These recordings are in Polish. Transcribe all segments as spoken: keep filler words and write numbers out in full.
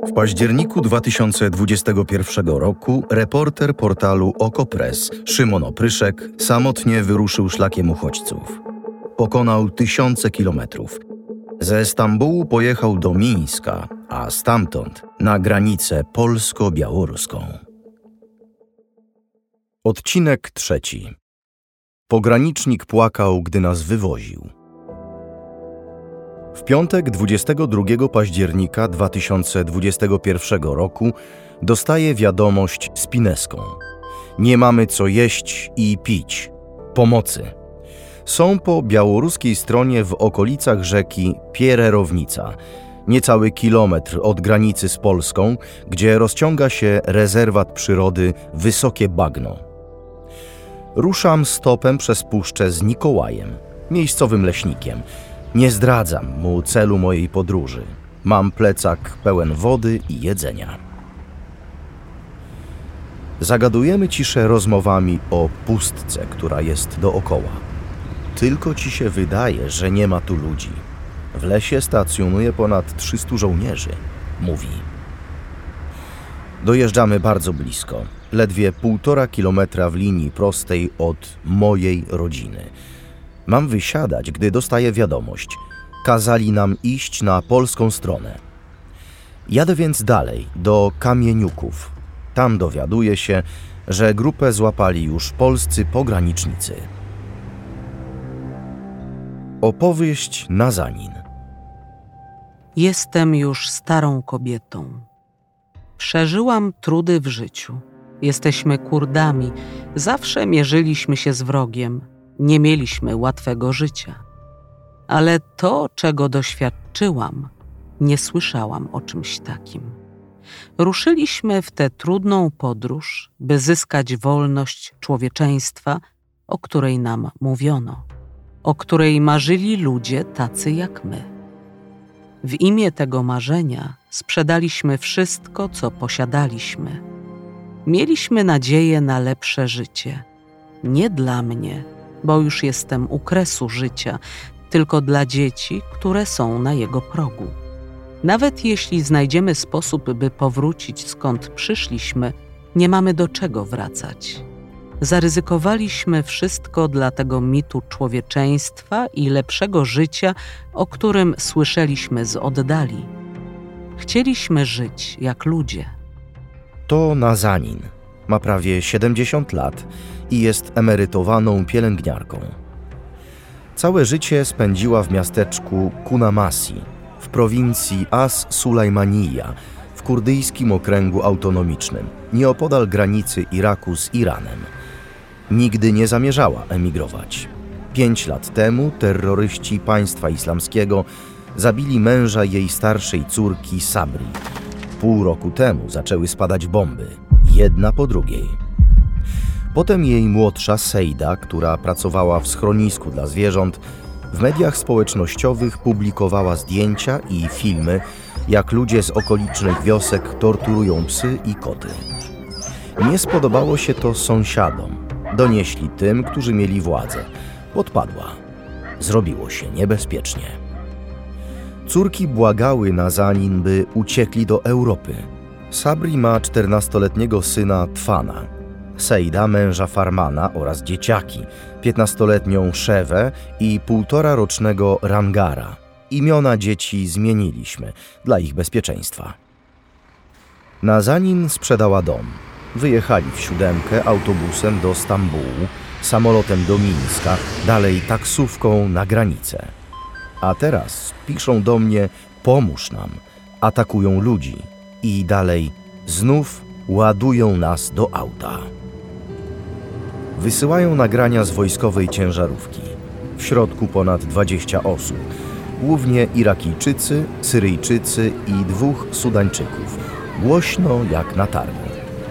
W październiku dwa tysiące dwudziestego pierwszego roku reporter portalu Okopres Szymon Opryszek samotnie wyruszył szlakiem uchodźców. Pokonał tysiące kilometrów. Ze Stambułu pojechał do Mińska, a stamtąd na granicę polsko-białoruską. Odcinek trzeci. Pogranicznik płakał, gdy nas wywoził. W piątek dwudziestego drugiego października dwa tysiące dwudziestego pierwszego roku dostaję wiadomość z Pineską. Nie mamy co jeść i pić. Pomocy. Są po białoruskiej stronie w okolicach rzeki Piererownica, niecały kilometr od granicy z Polską, gdzie rozciąga się rezerwat przyrody Wysokie Bagno. Ruszam stopem przez puszczę z Nikołajem, miejscowym leśnikiem. Nie zdradzam mu celu mojej podróży. Mam plecak pełen wody i jedzenia. Zagadujemy ciszę rozmowami o pustce, która jest dookoła. Tylko ci się wydaje, że nie ma tu ludzi. W lesie stacjonuje ponad trzystu żołnierzy, mówi. Dojeżdżamy bardzo blisko, ledwie półtora kilometra w linii prostej od mojej rodziny. Mam wysiadać, gdy dostaję wiadomość. Kazali nam iść na polską stronę. Jadę więc dalej, do Kamieniuków. Tam dowiaduję się, że grupę złapali już polscy pogranicznicy. Opowieść Nazanin. Jestem już starą kobietą. Przeżyłam trudy w życiu. Jesteśmy Kurdami. Zawsze mierzyliśmy się z wrogiem. Nie mieliśmy łatwego życia. Ale to, czego doświadczyłam, nie słyszałam o czymś takim. Ruszyliśmy w tę trudną podróż, by zyskać wolność człowieczeństwa, o której nam mówiono, o której marzyli ludzie tacy jak my. W imię tego marzenia sprzedaliśmy wszystko, co posiadaliśmy. Mieliśmy nadzieję na lepsze życie. Nie dla mnie, bo już jestem u kresu życia, tylko dla dzieci, które są na jego progu. Nawet jeśli znajdziemy sposób, by powrócić skąd przyszliśmy, nie mamy do czego wracać. Zaryzykowaliśmy wszystko dla tego mitu człowieczeństwa i lepszego życia, o którym słyszeliśmy z oddali. Chcieliśmy żyć jak ludzie. To Nazanin. Ma prawie siedemdziesiąt lat i jest emerytowaną pielęgniarką. Całe życie spędziła w miasteczku Kunamasi, w prowincji As-Sulajmanija, w kurdyjskim okręgu autonomicznym, nieopodal granicy Iraku z Iranem. Nigdy nie zamierzała emigrować. Pięć lat temu terroryści państwa islamskiego zabili męża jej starszej córki Sabri. Pół roku temu zaczęły spadać bomby, jedna po drugiej. Potem jej młodsza Sejda, która pracowała w schronisku dla zwierząt, w mediach społecznościowych publikowała zdjęcia i filmy, jak ludzie z okolicznych wiosek torturują psy i koty. Nie spodobało się to sąsiadom. Donieśli tym, którzy mieli władzę. Podpadła. Zrobiło się niebezpiecznie. Córki błagały Nazanin, by uciekli do Europy. Sabri ma czternastoletniego syna Tfana, Sejda męża Farmana oraz dzieciaki, piętnastoletnią Szewę i półtorarocznego Rangara. Imiona dzieci zmieniliśmy dla ich bezpieczeństwa. Nazanin sprzedała dom. Wyjechali w siódemkę autobusem do Stambułu, samolotem do Mińska, dalej taksówką na granicę. A teraz piszą do mnie: pomóż nam, atakują ludzi i dalej znów ładują nas do auta. Wysyłają nagrania z wojskowej ciężarówki. W środku ponad dwadzieścia osób, głównie Irakijczycy, Syryjczycy i dwóch Sudańczyków. Głośno jak na targu.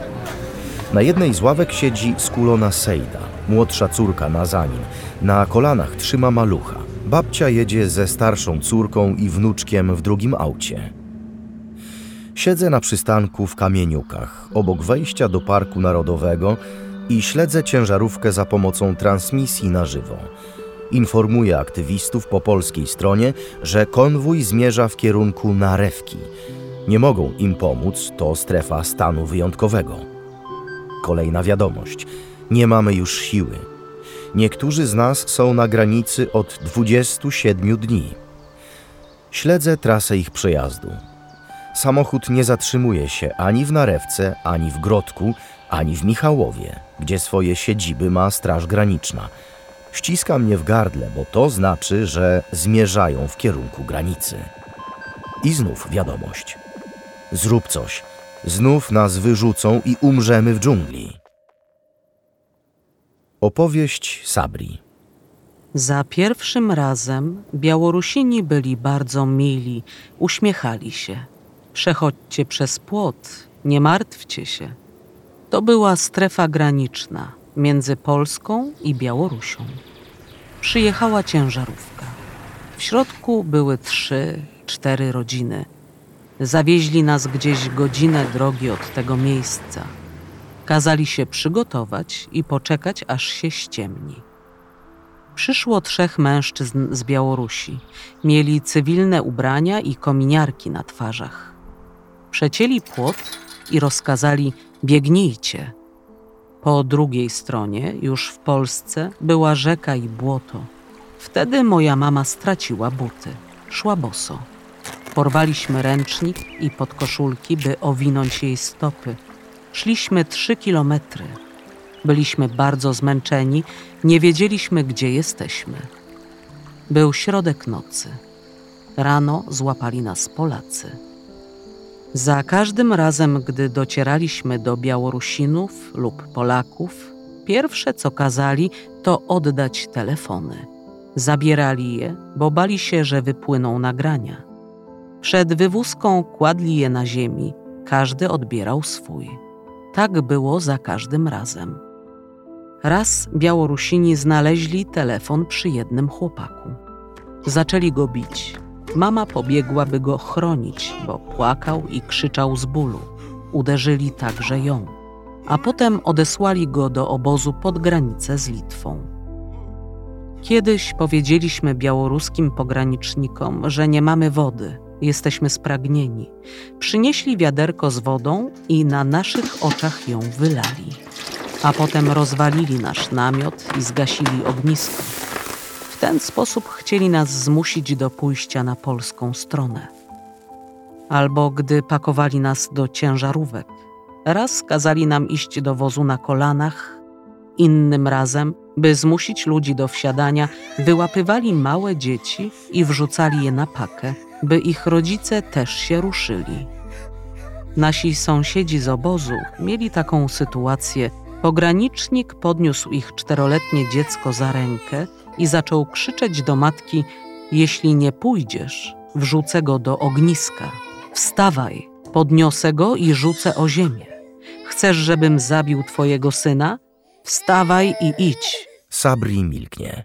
Na jednej z ławek siedzi skulona Sejda, młodsza córka Nazanin. Na kolanach trzyma malucha. Babcia jedzie ze starszą córką i wnuczkiem w drugim aucie. Siedzę na przystanku w Kamieniukach, obok wejścia do Parku Narodowego i śledzę ciężarówkę za pomocą transmisji na żywo. Informuję aktywistów po polskiej stronie, że konwój zmierza w kierunku Narewki, Nie mogą im pomóc, to strefa stanu wyjątkowego. Kolejna wiadomość. Nie mamy już siły. Niektórzy z nas są na granicy od dwudziestu siedmiu dni. Śledzę trasę ich przejazdu. Samochód nie zatrzymuje się ani w Narewce, ani w Grodku, ani w Michałowie, gdzie swoje siedziby ma Straż Graniczna. Ściska mnie w gardle, bo to znaczy, że zmierzają w kierunku granicy. I znów wiadomość. Zrób coś. Znów nas wyrzucą i umrzemy w dżungli. Opowieść Sabri. Za pierwszym razem Białorusini byli bardzo mili, uśmiechali się. Przechodźcie przez płot, nie martwcie się. To była strefa graniczna między Polską i Białorusią. Przyjechała ciężarówka. W środku były trzy, cztery rodziny. Zawieźli nas gdzieś godzinę drogi od tego miejsca. Kazali się przygotować i poczekać, aż się ściemni. Przyszło trzech mężczyzn z Białorusi. Mieli cywilne ubrania i kominiarki na twarzach. Przecięli płot i rozkazali: biegnijcie. Po drugiej stronie, już w Polsce, była rzeka i błoto. Wtedy moja mama straciła buty. Szła boso. Porwaliśmy ręcznik i podkoszulki, by owinąć jej stopy. Szliśmy trzy kilometry. Byliśmy bardzo zmęczeni, nie wiedzieliśmy, gdzie jesteśmy. Był środek nocy. Rano złapali nas Polacy. Za każdym razem, gdy docieraliśmy do Białorusinów lub Polaków, pierwsze co kazali, to oddać telefony. Zabierali je, bo bali się, że wypłyną nagrania. Przed wywózką kładli je na ziemi, każdy odbierał swój. Tak było za każdym razem. Raz Białorusini znaleźli telefon przy jednym chłopaku. Zaczęli go bić. Mama pobiegła, by go chronić, bo płakał i krzyczał z bólu. Uderzyli także ją. A potem odesłali go do obozu pod granicę z Litwą. Kiedyś powiedzieliśmy białoruskim pogranicznikom, że nie mamy wody, jesteśmy spragnieni. Przynieśli wiaderko z wodą i na naszych oczach ją wylali. A potem rozwalili nasz namiot i zgasili ognisko. W ten sposób chcieli nas zmusić do pójścia na polską stronę. Albo gdy pakowali nas do ciężarówek. Raz kazali nam iść do wozu na kolanach, innym razem, by zmusić ludzi do wsiadania, wyłapywali małe dzieci i wrzucali je na pakę, by ich rodzice też się ruszyli. Nasi sąsiedzi z obozu mieli taką sytuację. Pogranicznik podniósł ich czteroletnie dziecko za rękę i zaczął krzyczeć do matki: jeśli nie pójdziesz, wrzucę go do ogniska. Wstawaj, podniosę go i rzucę o ziemię. Chcesz, żebym zabił twojego syna? Wstawaj i idź. Sabri milknie.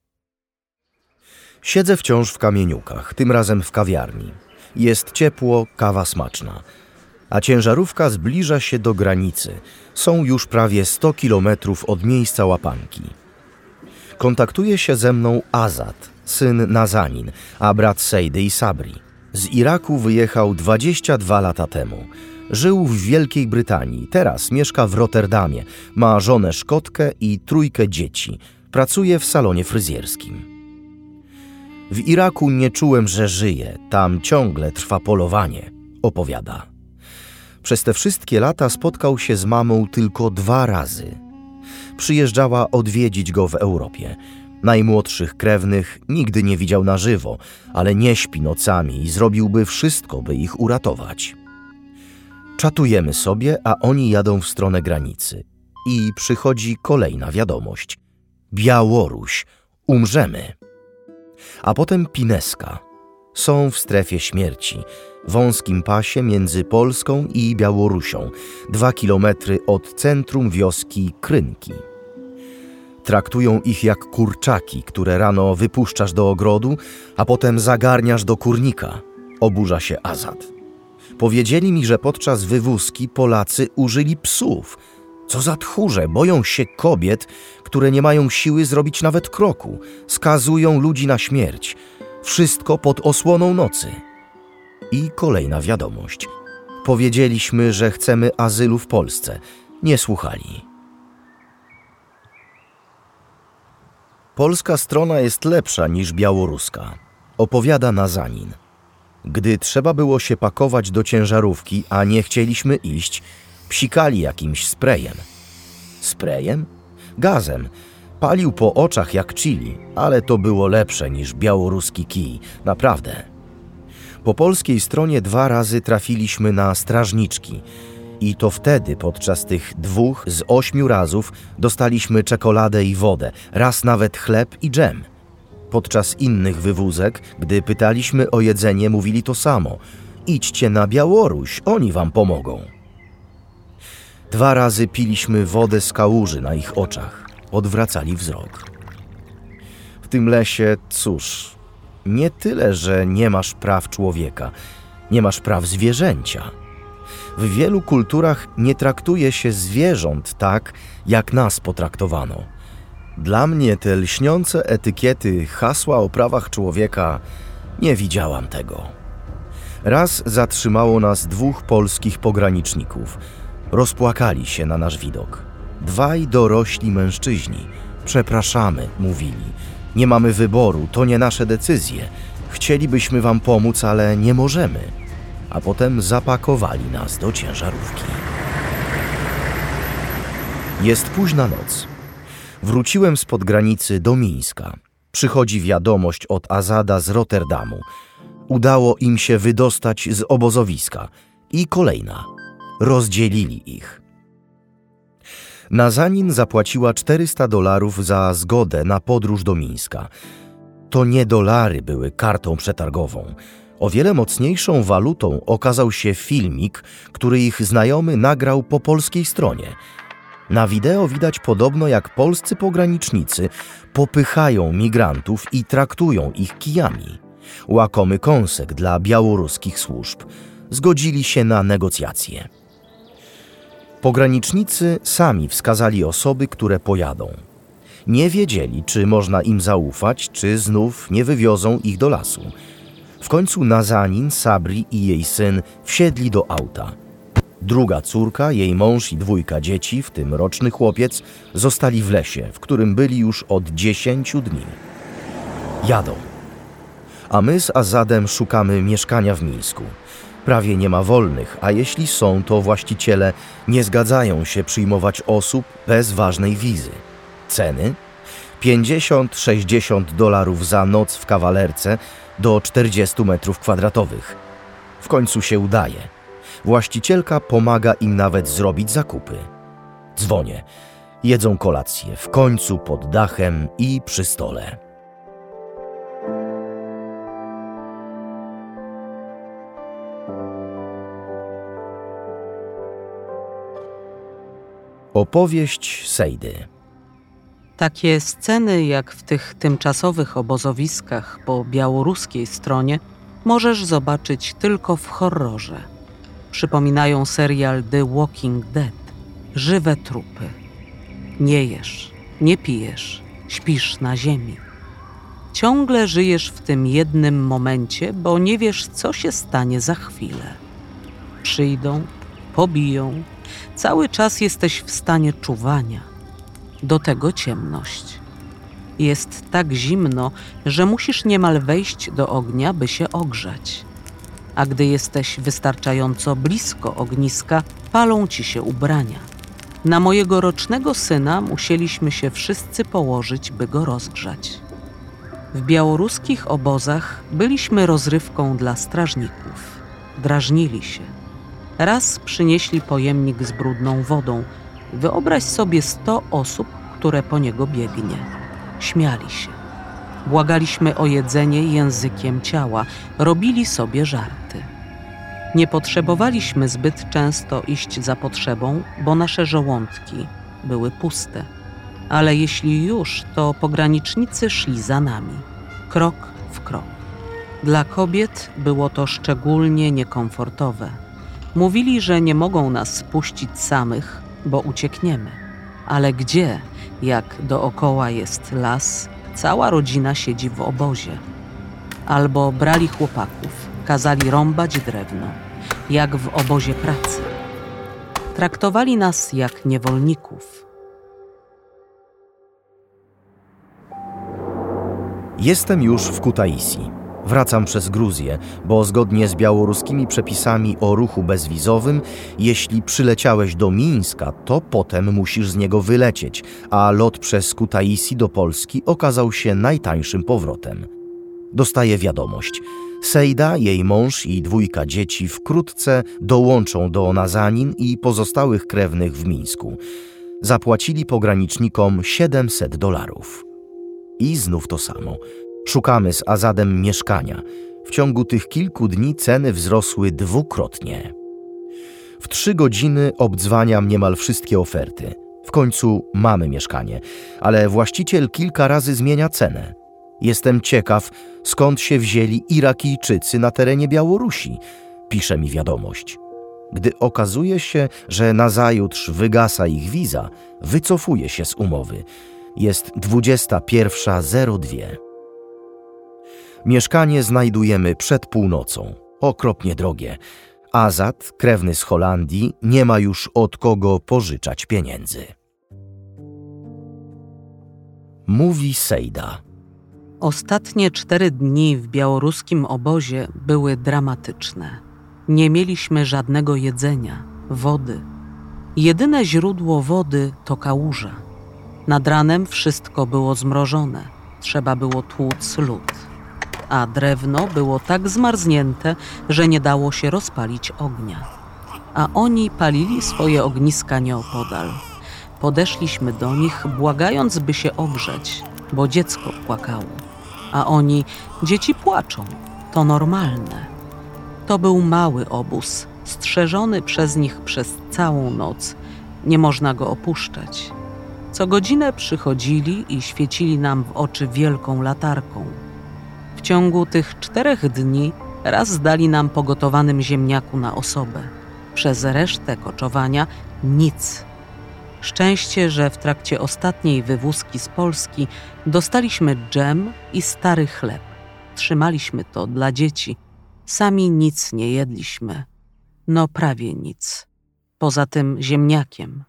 Siedzę wciąż w kamieniukach, tym razem w kawiarni. Jest ciepło, kawa smaczna. A ciężarówka zbliża się do granicy. Są już prawie sto kilometrów od miejsca łapanki. Kontaktuje się ze mną Azad, syn Nazanin, a brat Sejdy i Sabri. Z Iraku wyjechał dwadzieścia dwa lata temu. Żył w Wielkiej Brytanii, teraz mieszka w Rotterdamie, ma żonę Szkotkę i trójkę dzieci. Pracuje w salonie fryzjerskim. W Iraku nie czułem, że żyję, tam ciągle trwa polowanie, opowiada. Przez te wszystkie lata spotkał się z mamą tylko dwa razy. Przyjeżdżała odwiedzić go w Europie. Najmłodszych krewnych nigdy nie widział na żywo, ale nie śpi nocami i zrobiłby wszystko, by ich uratować. Czatujemy sobie, a oni jadą w stronę granicy. I przychodzi kolejna wiadomość. Białoruś, umrzemy. A potem Pineska. Są w strefie śmierci, wąskim pasie między Polską i Białorusią, dwa kilometry od centrum wioski Krynki. Traktują ich jak kurczaki, które rano wypuszczasz do ogrodu, a potem zagarniasz do kurnika, oburza się Azad. Powiedzieli mi, że podczas wywózki Polacy użyli psów. Co za tchórze, boją się kobiet, które nie mają siły zrobić nawet kroku. Skazują ludzi na śmierć. Wszystko pod osłoną nocy. I kolejna wiadomość. Powiedzieliśmy, że chcemy azylu w Polsce. Nie słuchali. Polska strona jest lepsza niż białoruska, opowiada Nazanin. Gdy trzeba było się pakować do ciężarówki, a nie chcieliśmy iść, psikali jakimś sprayem. Sprayem? Gazem. Palił po oczach jak chili, ale to było lepsze niż białoruski kij, naprawdę. Po polskiej stronie dwa razy trafiliśmy na strażniczki i to wtedy podczas tych dwóch z ośmiu razów dostaliśmy czekoladę i wodę, raz nawet chleb i dżem. Podczas innych wywózek, gdy pytaliśmy o jedzenie, mówili to samo. Idźcie na Białoruś, oni wam pomogą. Dwa razy piliśmy wodę z kałuży na ich oczach. Odwracali wzrok. W tym lesie, cóż, nie tyle, że nie masz praw człowieka, nie masz praw zwierzęcia. W wielu kulturach nie traktuje się zwierząt tak, jak nas potraktowano. Dla mnie te lśniące etykiety, hasła o prawach człowieka, nie widziałam tego. Raz zatrzymało nas dwóch polskich pograniczników. Rozpłakali się na nasz widok. Dwaj dorośli mężczyźni. Przepraszamy, mówili. Nie mamy wyboru, to nie nasze decyzje. Chcielibyśmy wam pomóc, ale nie możemy. A potem zapakowali nas do ciężarówki. Jest późna noc. Wróciłem spod granicy do Mińska. Przychodzi wiadomość od Azada z Rotterdamu. Udało im się wydostać z obozowiska. I kolejna. Rozdzielili ich. Nazanin zapłaciła czterysta dolarów za zgodę na podróż do Mińska. To nie dolary były kartą przetargową. O wiele mocniejszą walutą okazał się filmik, który ich znajomy nagrał po polskiej stronie. Na wideo widać podobno, jak polscy pogranicznicy popychają migrantów i traktują ich kijami. Łakomy kąsek dla białoruskich służb. Zgodzili się na negocjacje. Pogranicznicy sami wskazali osoby, które pojadą. Nie wiedzieli, czy można im zaufać, czy znów nie wywiozą ich do lasu. W końcu Nazanin, Sabri i jej syn wsiedli do auta. Druga córka, jej mąż i dwójka dzieci, w tym roczny chłopiec, zostali w lesie, w którym byli już od dziesięciu dni. Jadą. A my z Azadem szukamy mieszkania w Mińsku. Prawie nie ma wolnych, a jeśli są, to właściciele nie zgadzają się przyjmować osób bez ważnej wizy. Ceny? pięćdziesiąt sześćdziesiąt dolarów za noc w kawalerce do czterdziestu metrów kwadratowych. W końcu się udaje. Właścicielka pomaga im nawet zrobić zakupy. Dzwonię. Jedzą kolację, w końcu pod dachem i przy stole. Opowieść Sejdy. Takie sceny jak w tych tymczasowych obozowiskach po białoruskiej stronie możesz zobaczyć tylko w horrorze. Przypominają serial The Walking Dead. Żywe trupy. Nie jesz, nie pijesz, śpisz na ziemi. Ciągle żyjesz w tym jednym momencie, bo nie wiesz, co się stanie za chwilę. Przyjdą, pobiją. Cały czas jesteś w stanie czuwania. Do tego ciemność. Jest tak zimno, że musisz niemal wejść do ognia, by się ogrzać. A gdy jesteś wystarczająco blisko ogniska, palą ci się ubrania. Na mojego rocznego syna musieliśmy się wszyscy położyć, by go rozgrzać. W białoruskich obozach byliśmy rozrywką dla strażników. Drażnili się. Raz przynieśli pojemnik z brudną wodą. Wyobraź sobie sto osób, które po niego biegnie. Śmiali się. Błagaliśmy o jedzenie językiem ciała. Robili sobie żarty. Nie potrzebowaliśmy zbyt często iść za potrzebą, bo nasze żołądki były puste. Ale jeśli już, to pogranicznicy szli za nami. Krok w krok. Dla kobiet było to szczególnie niekomfortowe. Mówili, że nie mogą nas spuścić samych, bo uciekniemy. Ale gdzie, jak dookoła jest las, cała rodzina siedzi w obozie. Albo brali chłopaków, Kazali rąbać drewno, jak w obozie pracy. Traktowali nas jak niewolników. Jestem już w Kutaisi. Wracam przez Gruzję, bo zgodnie z białoruskimi przepisami o ruchu bezwizowym, jeśli przyleciałeś do Mińska, to potem musisz z niego wylecieć, a lot przez Kutaisi do Polski okazał się najtańszym powrotem. Dostaję wiadomość. Sejda, jej mąż i dwójka dzieci wkrótce dołączą do Nazanin i pozostałych krewnych w Mińsku. Zapłacili pogranicznikom siedemset dolarów. I znów to samo. Szukamy z Azadem mieszkania. W ciągu tych kilku dni ceny wzrosły dwukrotnie. W trzy godziny obdzwaniam niemal wszystkie oferty. W końcu mamy mieszkanie, ale właściciel kilka razy zmienia cenę. Jestem ciekaw, skąd się wzięli Irakijczycy na terenie Białorusi, pisze mi wiadomość. Gdy okazuje się, że nazajutrz wygasa ich wiza, wycofuje się z umowy. Jest dwudziesta pierwsza zero dwie. Mieszkanie znajdujemy przed północą. Okropnie drogie. Azad, krewny z Holandii, nie ma już od kogo pożyczać pieniędzy. Mówi Sejda. Ostatnie cztery dni w białoruskim obozie były dramatyczne. Nie mieliśmy żadnego jedzenia, wody. Jedyne źródło wody to kałuża. Nad ranem wszystko było zmrożone. Trzeba było tłuc lód. A drewno było tak zmarznięte, że nie dało się rozpalić ognia. A oni palili swoje ogniska nieopodal. Podeszliśmy do nich, błagając, by się ogrzeć, bo dziecko płakało. A oni, dzieci płaczą, to normalne. To był mały obóz, strzeżony przez nich przez całą noc. Nie można go opuszczać. Co godzinę przychodzili i świecili nam w oczy wielką latarką. W ciągu tych czterech dni raz dali nam po gotowanym ziemniaku na osobę. Przez resztę koczowania nic. Szczęście, że w trakcie ostatniej wywózki z Polski dostaliśmy dżem i stary chleb. Trzymaliśmy to dla dzieci. Sami nic nie jedliśmy. No prawie nic. Poza tym ziemniakiem.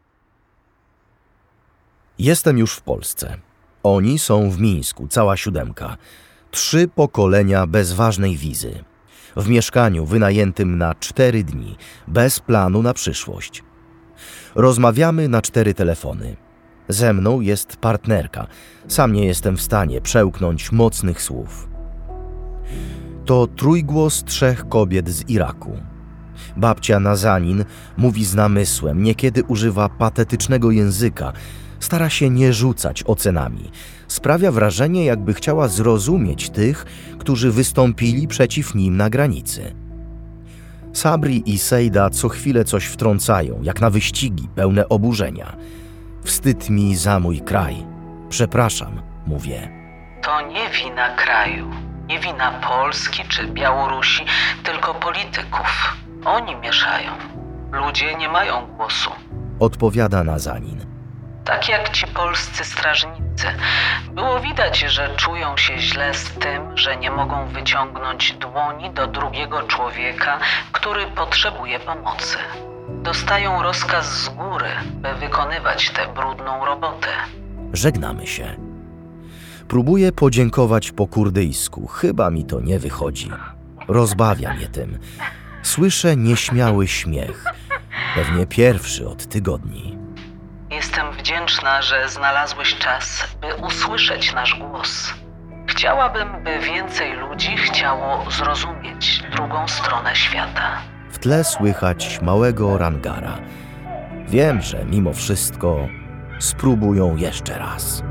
Jestem już w Polsce. Oni są w Mińsku, cała siódemka. Trzy pokolenia bez ważnej wizy. W mieszkaniu wynajętym na cztery dni, bez planu na przyszłość. Rozmawiamy na cztery telefony. Ze mną jest partnerka. Sam nie jestem w stanie przełknąć mocnych słów. To trójgłos trzech kobiet z Iraku. Babcia Nazanin mówi z namysłem, niekiedy używa patetycznego języka, stara się nie rzucać ocenami. Sprawia wrażenie, jakby chciała zrozumieć tych, którzy wystąpili przeciw nim na granicy. Sabri i Sejda co chwilę coś wtrącają, jak na wyścigi pełne oburzenia. Wstyd mi za mój kraj. Przepraszam, mówię. To nie wina kraju, nie wina Polski czy Białorusi, tylko polityków. Oni mieszają. Ludzie nie mają głosu. Odpowiada Nazanin. Tak jak ci polscy strażnicy. Było widać, że czują się źle z tym, że nie mogą wyciągnąć dłoni do drugiego człowieka, który potrzebuje pomocy. Dostają rozkaz z góry, by wykonywać tę brudną robotę. Żegnamy się. Próbuję podziękować po kurdyjsku. Chyba mi to nie wychodzi. Rozbawia mnie tym. Słyszę nieśmiały śmiech. Pewnie pierwszy od tygodni. Jestem wdzięczna, że znalazłeś czas, by usłyszeć nasz głos. Chciałabym, by więcej ludzi chciało zrozumieć drugą stronę świata. W tle słychać małego rangara. Wiem, że mimo wszystko spróbują jeszcze raz.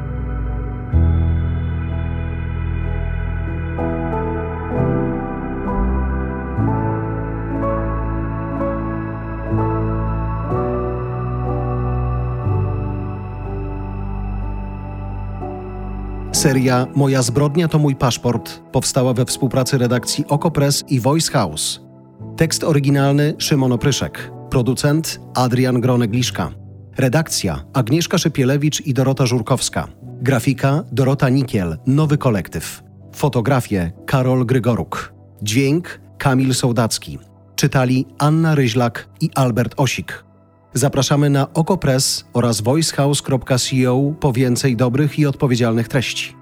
Seria Moja zbrodnia to mój paszport powstała we współpracy redakcji Okopres i Voice House. Tekst oryginalny Szymon Opryszek. Producent Adrian Gronegliszka. Redakcja Agnieszka Szypielewicz i Dorota Żurkowska. Grafika Dorota Nikiel, Nowy Kolektyw. Fotografie Karol Grygoruk. Dźwięk Kamil Sołdacki. Czytali Anna Ryźlak i Albert Osik. Zapraszamy na OkoPress oraz voicehouse kropka co po więcej dobrych i odpowiedzialnych treści.